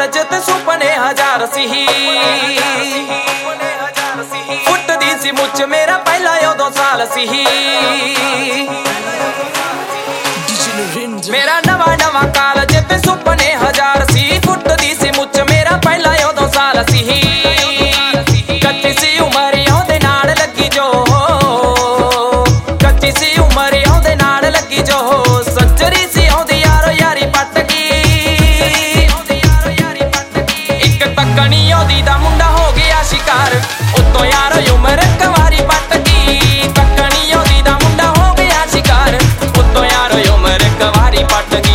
college ਤੇ ਸੁਪਨੇ ਹਜ਼ਾਰ ਸੀ ਫੁੱਟਦੀ ਸੀ ਮੁੱਛ ਮੇਰਾ ਪਹਿਲਾ ਉਦੋਂ ਸਾਲ ਸੀ ਮੇਰਾ ਨਵਾਂ ਕਾਲਜ ਤੇ ਸੁਪਨੇ ਹਜ਼ਾਰ ਸੀ ਫੁੱਟਦੀ ਸੀ ਮੁੱਛ ਮੇਰਾ ਪਹਿਲਾ ਉਦੋਂ ਸਾਲ ਸੀ ਕੱਚੀ ਸੀ ਉਮਰ ਉਹਦੇ ਨਾਲ ਲੱਗੀ ਜੋ ਕੱਚੀ ਸੀ ਉਮਰ ਉਹਦੇ ਨਾਲ ਲੱਗੀ ਜੋ ਸੱਜਰੀ ਸੀ ਉਹਦੀ ਯਾਰੋ ਯਾਰੀ ਪੱਟ ਗਈ ਇੱਕ ਤੱਕਣੀ ਉਹਦੀ ਦਾ ਮੁੰਡਾ ਹੋ ਗਿਆ ਸ਼ਿਕਾਰ ਉਤੋਂ ਯਾਰੋ ਉਮਰ ਕਵਾਰੀ ਪੱਟ ਗਈ ਤੱਕਣੀ ਉਹਦੀ ਦਾ ਮੁੰਡਾ ਹੋ ਗਿਆ ਸ਼ਿਕਾਰ ਉਤੋਂ ਯਾਰੋ ਉਮਰ ਕਵਾਰੀ ਪੱਟ ਗਈ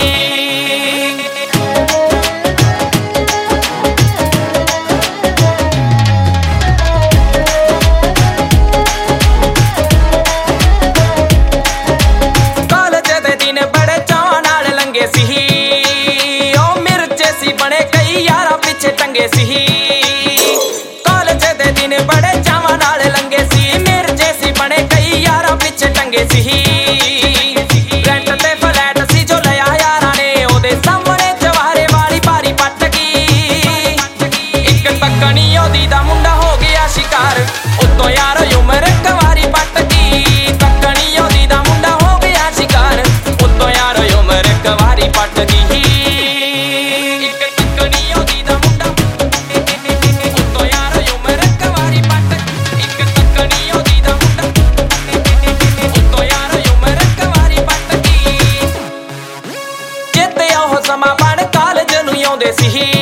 ਟੰਗੇ ਸੀ ਕਾਲਜ ਦੇ ਦਿਨ ਬੜੇ ਚਾਵਾਂ ਨਾਲ ਲੰਗੇ ਸੀ ਮਿਰਜੇ ਸੀ ਬਣੇ ਕਈ ਯਾਰਾਂ ਪਿੱਛੇ ਟੰਗੇ ਸੀ ਰੈਂਟ ਤੇ ਫਲੈਟ ਸੀ ਜੋ ਲਿਆ ਯਾਰਾਂ ਨੇ ਉਹਦੇ ਸਾਹਮਣੇ ਜਵਾਰੇ ਵਾਲੀ ਬਾਰੀ ਪੱਟ ਗਈ ਇੱਕ ਤੱਕਣੀ ਉਹਦੀ ਦਾ ਮੁੰਡਾ ਹੋ ਗਿਆ ਸ਼ਿਕਾਰ ਉਤੋਂ ਯਾਰ ਉਮਰ ਕਵਾਰੀ ਪੱਟ ਗਈ ਤੱਕਣੀ ਉਹਦੀ ਦਾ ਮੁੰਡਾ ਹੋ ਗਿਆ ਸ਼ਿਕਾਰ ਉਤੋਂ ਯਾਰ ਉਮਰ ਕਵਾਰੀ ਪੱਟ ਗਈ ਸਮਾਂ ਪੜ ਕਾਲਜ ਨੂੰ ਆਉਂਦੇ ਸੀ